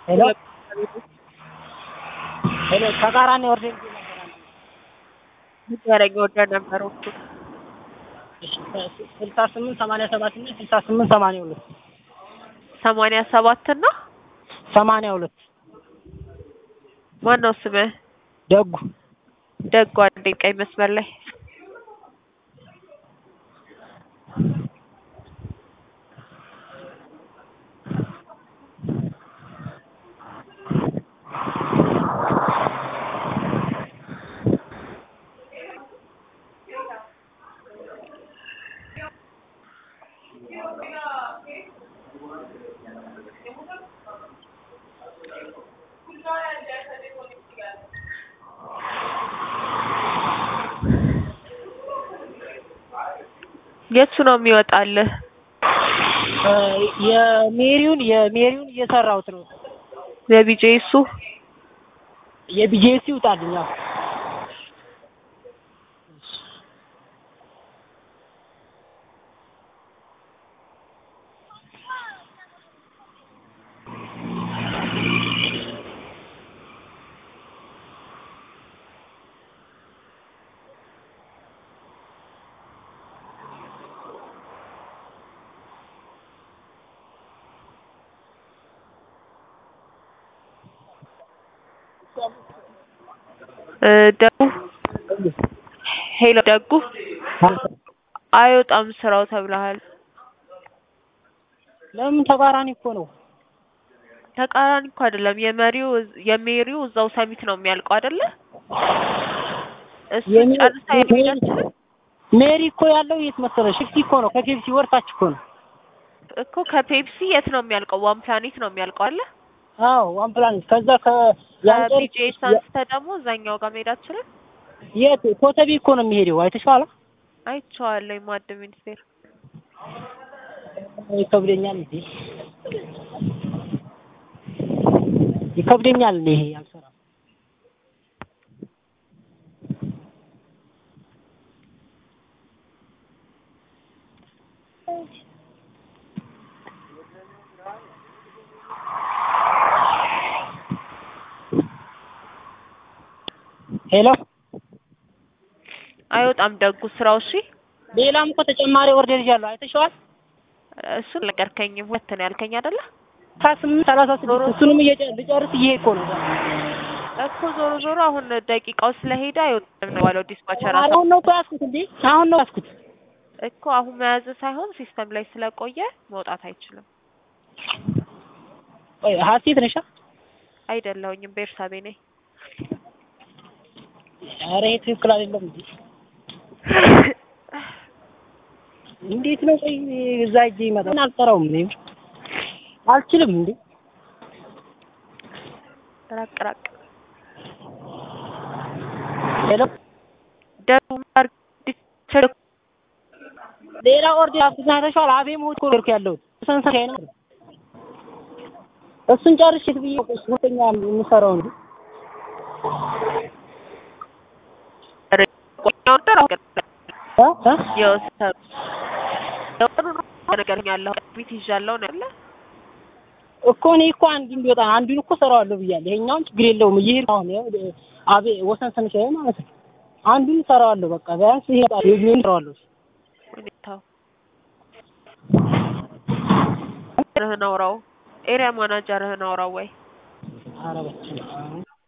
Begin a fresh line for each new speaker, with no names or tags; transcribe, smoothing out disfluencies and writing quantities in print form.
ሄሎ ሄሎ ተቃራኒ ኦርደር
ንገረኝ ኦርደር ነበሮቹ
68 87 እና 68 82
87 እና
82
ማነው ስምህ?
ደጉ
ደጉ አንዴ ቀይ መስመር ላይ የቱ ነው የሚወጣልህ?
የሜሪውን እየሰራሁት ነው።
የቢጄሱ
የቢጄሲ ይውጣልኝ።
ደጉ ሄሎ ደጉ አይወጣም ስራው ተብለሃል።
ለምን ተቃራኒ እኮ ነው።
ተቃራኒ እኮ አይደለም። የሜሪው እዛው ሰሚት ነው የሚያልቀው አይደለ? እሱ ጨርሳ የሚያችል
ሜሪ እኮ ያለው የት መሰለሽ? ሽፍቲ እኮ ነው። ከፔፕሲ ወርታች እኮ ነው
እኮ። ከፔፕሲ የት ነው የሚያልቀው? ዋን ፕላኔት ነው የሚያልቀው አለ?
አዎ ዋን ፕላኔት። ከዛ
ቢጄስ አንስተህ ደግሞ እዛኛው ጋር መሄድ አትችልም?
የት ኮተቤ እኮ ነው የሚሄደው። አይተሽዋል?
አይቼዋለሁ። የማዕድ ሚኒስቴር
ይከብደኛል እንዴ? ይከብደኛል እንዴ? ይሄ አልሰራም። ሄሎ
አይወጣም ደጉ ስራው። እሺ
ሌላም እኮ ተጨማሪ ኦርደር ይዣለሁ። አይተሽዋል?
እሱን ነገርከኝ። ሁለት ነው ያልከኝ አይደለ?
38 36 እሱንም ልጨርስ እየሄድኩ ነው
እኮ። ዞሮ አሁን ደቂቃው ስለሄደ አይወጣም ነው ባለው ዲስፓቸር።
አሁን ነው እኮ ያዝኩት እንዴ? አሁን ነው ያዝኩት
እኮ። አሁን መያዝ ሳይሆን ሲስተም ላይ ስለቆየ መውጣት አይችልም።
ወይ ሀሴት ነሻ?
አይደለሁኝም፣ ቤርሳቤ ነኝ።
ኧረ ይሄ ትክክል አይደለም እንዴ? እንዴት ነው? ቆይ እዛ ሂጅ ይመጣል። አልጠራውም እኔ አልችልም እንዴ?
ራቅ
ሄሎ ሌላ ኦርደር አስናተሻል። አቤ ሞት ኮርኩ ያለው ሰንሰሻይ ነው። እሱን ጨርሼ ብዬ ሁለተኛ የምሰራው እንዴ? እኮ እኔ እኮ አንዱን ቢወጣ አንዱን እኮ ሰራዋለሁ ብያለሁ። ይሄኛውን ችግር የለውም እየሄድኩ አሁን አቤ ወሰን ሰንሻይ ማለት ነው። አንዱን ሰራዋለሁ በቃ ቢያንስ ይሄ ይሄን ሰራዋለሁ።
ረህናውራው ኤሪያ ማናጀርህን አውራው ወይ?
ኧረ በስመ አብ